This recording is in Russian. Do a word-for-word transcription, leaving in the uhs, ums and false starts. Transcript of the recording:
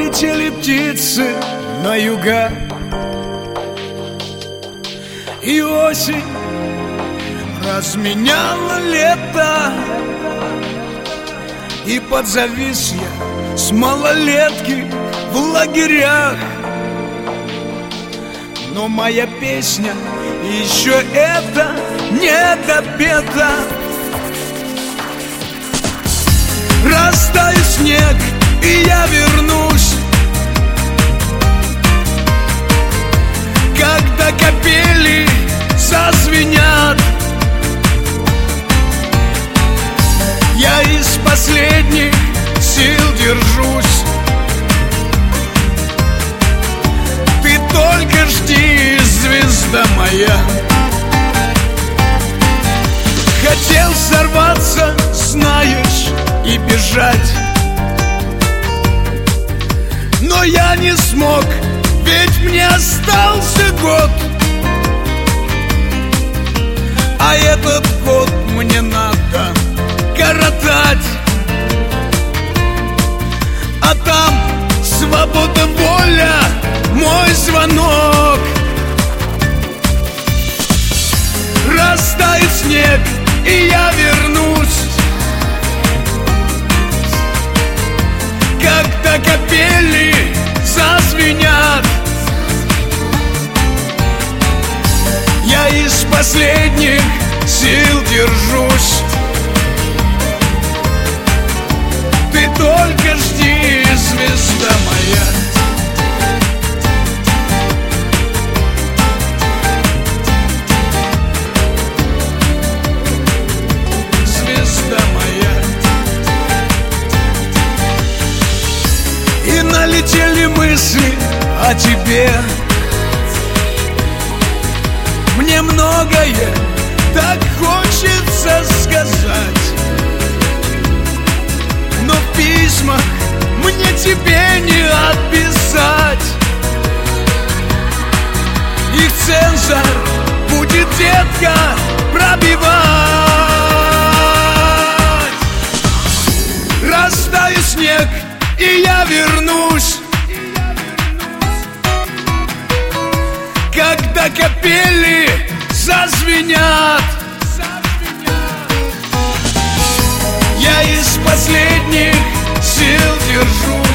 Улетели птицы на юга, и осень разменяла лето, и подзавис я с малолетки в лагерях. Но моя песня еще это не допета. Растает снег, и я вернусь, когда капели зазвенят. Я из последних сил держусь. Ты только жди, звезда моя. Хотел сорваться, знаешь, и бежать, но я не смог, ведь мне остался год. А этот год мне надо коротать. А там свобода, воля, мой звонок. Растает снег, и я вернусь, когда капели зазвенят. Я из последних сил держусь. Ты только жди, звезда моя. Звезда моя. И налетели мысли о тебе. Мне многое так хочется сказать, но в письмах мне тебе не отписать. Их цензор будет, детка, пробивать. Растает снег, и я вернусь, когда капели зазвенят. Я из последних сил держусь.